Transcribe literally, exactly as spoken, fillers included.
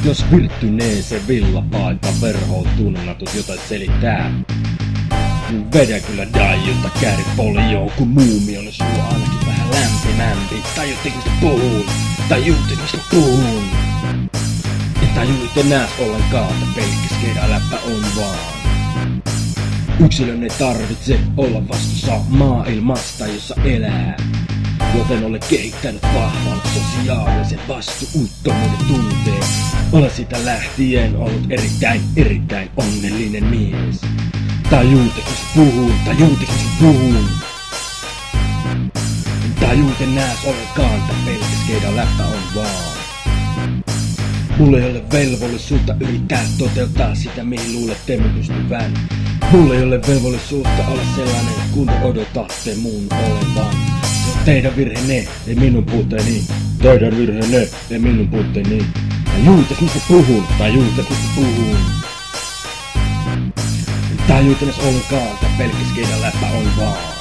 Jos virttyneeseen villapaita verhoon tunnatut jotain selittää, vedän kyllä daijulta kääripolioon, kun muumi on sua ainakin vähän lämpimämpi. Tajutteko mistä puhun? Tajutteko mistä puhun? En tajuitte nääs ollenkaan, että pelkkä skeida-läppä on vaan. Yksilön ei tarvitse olla vastuussa maailmasta, jossa elää. Joten olen kehittänyt vahvan sosiaalisen vastuuttomuuden tunteen. Olen sitä lähtien ollut erittäin, erittäin onnellinen mies. Tajuutteko mistä puhun? Tajuutteko mistä puhun? Tajuutte nääs ollenkaan, että pelkkä skeida-läppä on vaan. Mulla ei ole velvollisuutta yrittää toteuttaa sitä, mihin luulette minun pystyvän. Mulla ei ole velvollisuutta olla sellainen, kun odotatte mun olevan. Se on teidän virheenne, ei minun puutteeni. Teidän virheenne, ei minun puutteeni. Tajuuttes mistä puhun, tajuuttes mistä puhun. Tajuuttes ollenkaan, että pelkkä skeida-läppä on vaan.